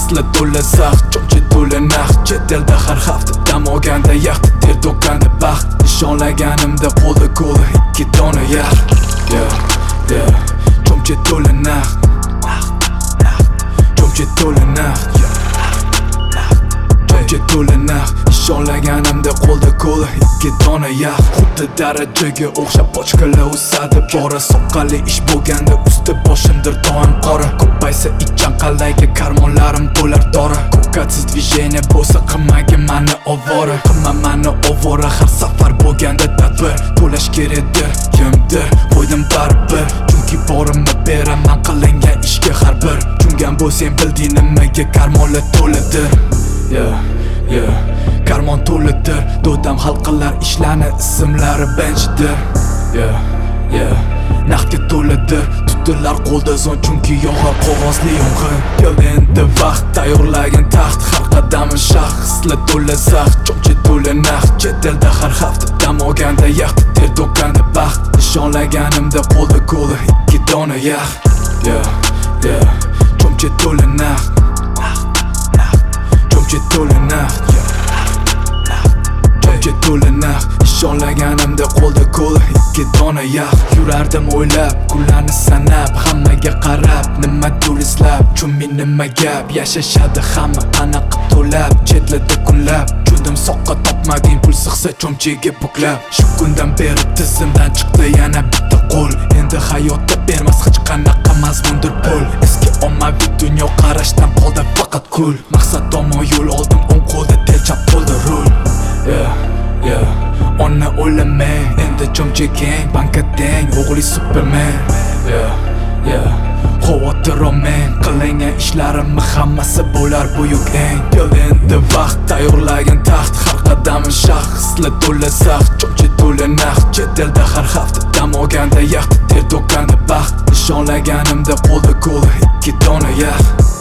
Hislar to'la zax, cho'mchi to'la naq. Chet elda har hafta dam olganda yaxta, ter to'kkanda baxt. Nishonlaganimda qo'lda ko'la ikki dona yax. Cho'mchi to'la naq, cho'mchi to'la naq, cho'mchi to'la naq. Nishonlaganimda qo'lda ko'la ikki dona yax. Xuddi darajaga o'xshab bochkalar o'sadi bora. Soqqali ish bo'lganda usti boshimdir doim qora. Ko'paysa ichanqalayga karmonlarim to'lar dora. Ko'katsiz движение bo'lsa qilmagin mani ovora. Qilma mani ovora har safar bo'lganda tadbir. To'lash kerakdir, kimdir qo'ydim baribir. Chunki borimni beraman qilingan ishga har bir. Tushungan bo'lsang bilding nimaga karmonlar to'ladir. Karmon to'lidir, do'dam halqalar ishlarni ismlari benchdir. Naqdga to'lidir, tutdilar qo'lda zon chunki yog'ar qog'ozli yomg'ir. Keldi endi vaqt, tayyorlagin taxt, har qadami shaxt. Hislar to'la zax, cho'mchi to'la naq. Chet elda har hafta dam olganda yaxta, ter to'kkanda baxt. Nishonlaganimda qo'lda ko'la ikki dona yax. Cho'mchi to'la naq, cho'mchi to'la naq, cho'mchi to'la naq. Nishonlaganimda qo'lda ko'la ikki dona yax. Yurardim o'ylab, kunlarni sanab, hammaga qarab, nima to'lislab, chunmi nima gap. Yashashadi hamma qanaqa to'lab, chetlada kunlab. Chundim soqqa topmagin pul sig'sa cho'mchiga buklab. Shu kundan beri tizimdan chiqdi yana bitta qo'l. Endi hayotda bermas hech qanaqa mazmundir pul. Eski ommaviy dunyo qarashdan qoldi faqat kul. Maqsad tomon yo'l oldim, o'ng qo'lda telchab qo'lda rul. Onna o'laman, endi cho'mchi keng, banka teng, o'g'li Superman. Xavotir olmang, qilingan ishlarimni hammasi bo'lar buyuk eng. Keldi endi vaqt, tayyorlagin taxt, har qadami shaxt. Hislar to'la zax, cho'mchi to'la naq. Chet elda har hafta dam olganda yaxta, ter to'kkanda baxt. Nishonlaganimda qo'lda ko'la ikki dona yax.